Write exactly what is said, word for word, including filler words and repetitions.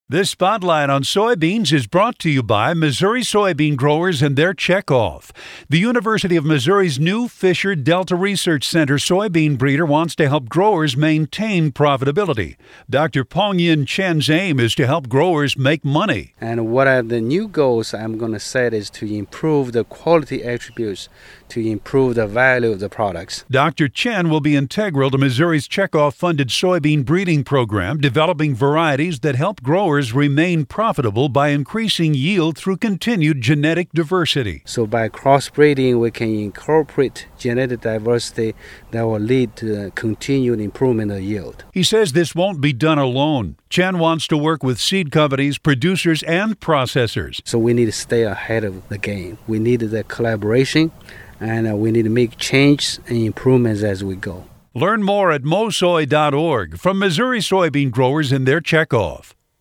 This spotlight on soybeans is brought to you by Missouri soybean growers and their checkoff. The University of Missouri's new Fisher Delta Research Center soybean breeder wants to help growers maintain profitability. Doctor Pong-Yin Chen's aim is to help growers make money. And what are the new goals I'm going to set is to improve the quality attributes, to improve the value of the products. Doctor Chen will be integral to Missouri's checkoff-funded soybean breeding program, developing varieties that help growers remain profitable by increasing yield through continued genetic diversity. So by crossbreeding, we can incorporate genetic diversity that will lead to continued improvement of yield. He says this won't be done alone. Chen wants to work with seed companies, producers, and processors. So we need to stay ahead of the game. We need the collaboration, and uh, we need to make changes and improvements as we go. Learn more at mosoy dot org from Missouri soybean growers and their checkoff.